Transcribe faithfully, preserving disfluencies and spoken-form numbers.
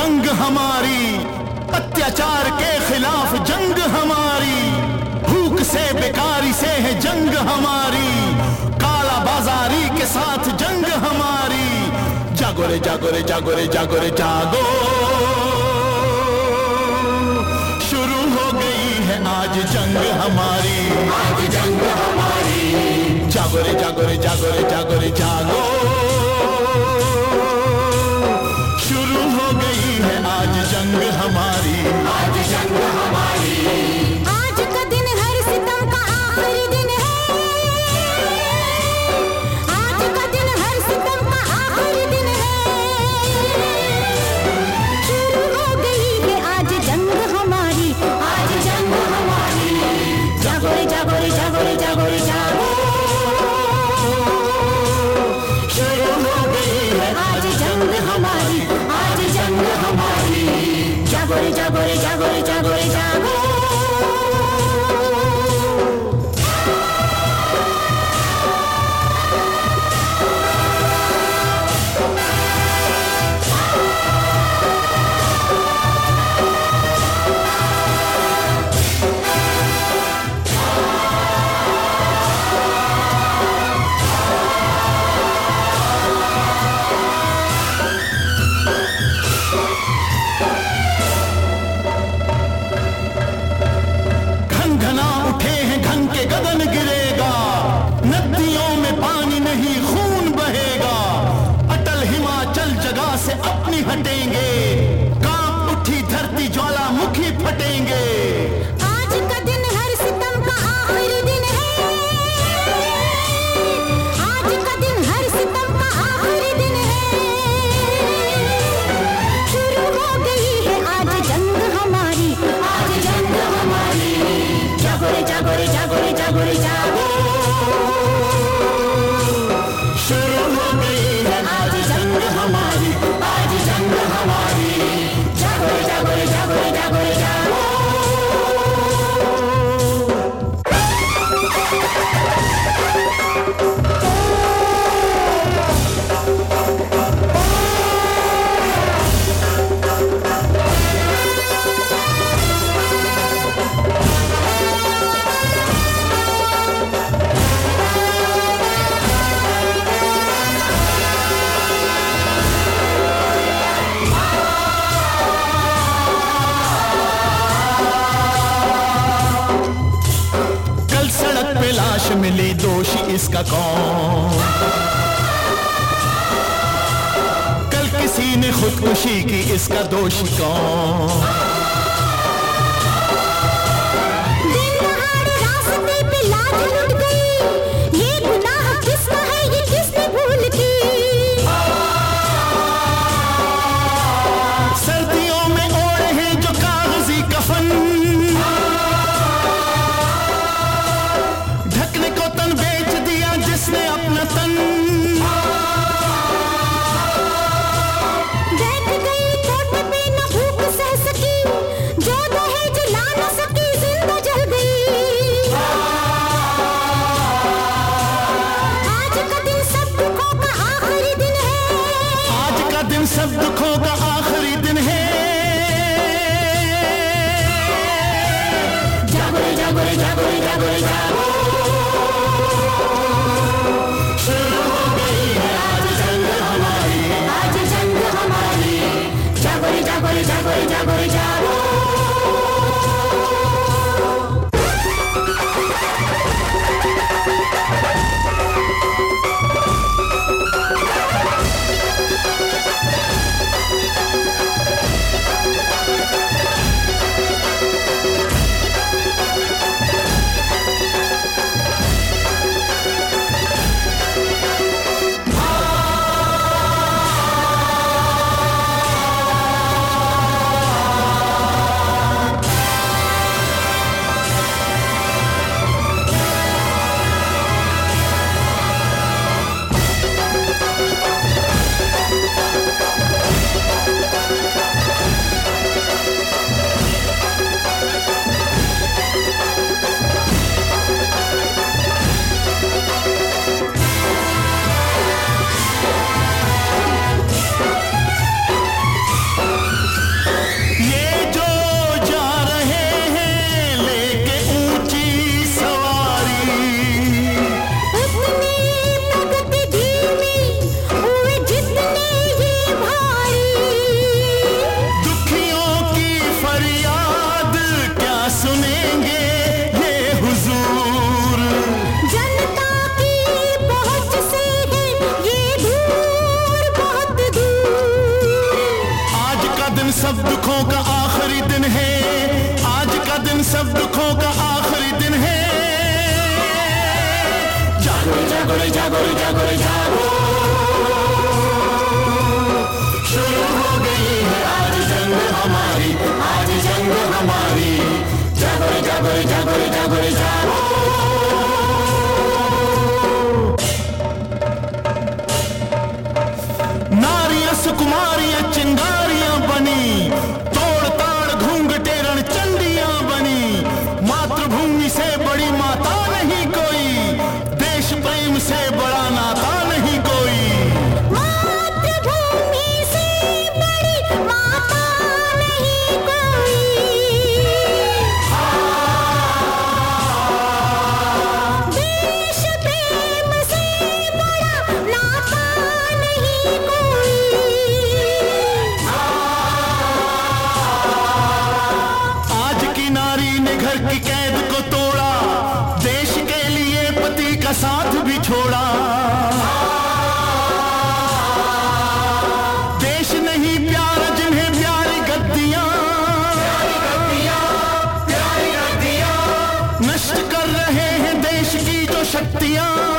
जंग हमारी, अत्याचार के खिलाफ जंग हमारी, भूख से बेकारी से है जंग हमारी, काला बाजारी के साथ जंग हमारी। जागो रे जागो रे जागो रे जागो रे जागो, शुरू हो गई है आज जंग हमारी, आज जंग हमारी। जागो रे जागो रे जागो रे जागो रे जागो, शुरू हो गई है आज जंग हमारी, आज जंग हमारी। आज का दिन हर सितम का आखिरी दिन है, आज का दिन हर सितम का आखिरी दिन है, शुरू हो गई है आज जंग हमारी, आज जंग हमारी। जागो रे जागो रे जागो रे जागो रे जागो, शुरू हो गई है आज जंग हमारी, आज जंग हमारी। जागो रे जागो रे जागो रे जागो रे जागो। गगन गिरेगा, नदियों में पानी नहीं खून बहेगा, अटल हिमाचल जगह से अपनी हटेंगे, कांप उठी धरती ज्वालामुखी फटेंगे। आज का दिन हर सितम का आखिरी दिन है, आज का दिन हर सितम का आखिरी दिन है, शुरू हो गई है आज जंग हमारी, आज जंग हमारी। जागो रे जागो रे जागो रे जागो रे जागो, शुरू हो गई है आज जंग हमारी, आज जंग हमारी। जागो रे जागो रे जागो रे जागो रे जागो। लाश मिली, दोषी इसका कौन? कल किसी ने खुदकुशी की, इसका दोषी कौन? दिन दहाड़े रास्ते पे लाज लुट गई, ये गुनाह किसका है, ये किसने भूल की? सर्दियों में ओढ़े हैं जो कागजी कफन, जिसने अपना तन, बैठ गई कोट पे न भूख सह सकी, जागो रे जागो रे जागो, शुरू हो गई है आज जंग हमारी, आज जंग हमारी। जागो रे जागो रे जागो रे जागो रे जागो। नारियां सुकुमारियां चिंगारियां बनी, तोड़ ताड़ घूंघटे रण चंडियां बनी। मातृभूमि से बड़ी माता नहीं कोई, देश प्रेम से बड़ा नाता नहीं कोई। मातृभूमि से बड़ी माता नहीं कोई, देश प्रेम से बड़ा नाता नहीं कोई। आज की नारी ने घर की कैद को तोड़ा, देश के लिए पति का साथ भी छोड़ा। देश नहीं प्यारा जिन्हें प्यारी गद्दियां, नष्ट कर रहे हैं देश की जो शक्तियां।